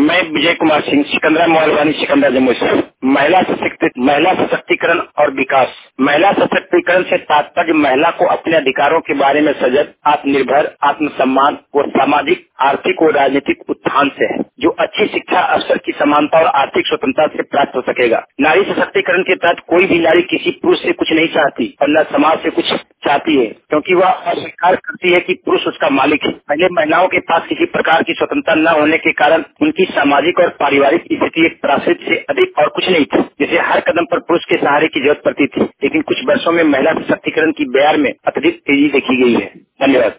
मैं विजय कुमार सिंह, सिकंदरा मोबाइल सिकंदरा जम्मू से। महिला सशक्तिकरण और विकास। महिला सशक्तिकरण से तात्पर्य महिला को अपने अधिकारों के बारे में सजग, आत्मनिर्भर, आत्मसम्मान और सामाजिक, आर्थिक और राजनीतिक उत्थान से है, जो अच्छी शिक्षा, अवसर की समानता और आर्थिक स्वतंत्रता से प्राप्त हो सकेगा। नारी सशक्तिकरण के तहत कोई भी नारी किसी पुरुष से कुछ नहीं चाहती और न समाज से कुछ चाहती है, क्योंकि वह अस्वीकार करती है कि पुरुष उसका मालिक है। पहले महिलाओं के पास किसी प्रकार की स्वतंत्रता न होने के कारण उनकी सामाजिक और पारिवारिक स्थिति एक प्राकृत से अधिक और कुछ नहीं थी, जिसे हर कदम पर पुरुष के सहारे की जरूरत पड़ती थी। लेकिन कुछ वर्षों में महिला सशक्तिकरण की बयार में अत्यधिक तेजी देखी गई है। धन्यवाद।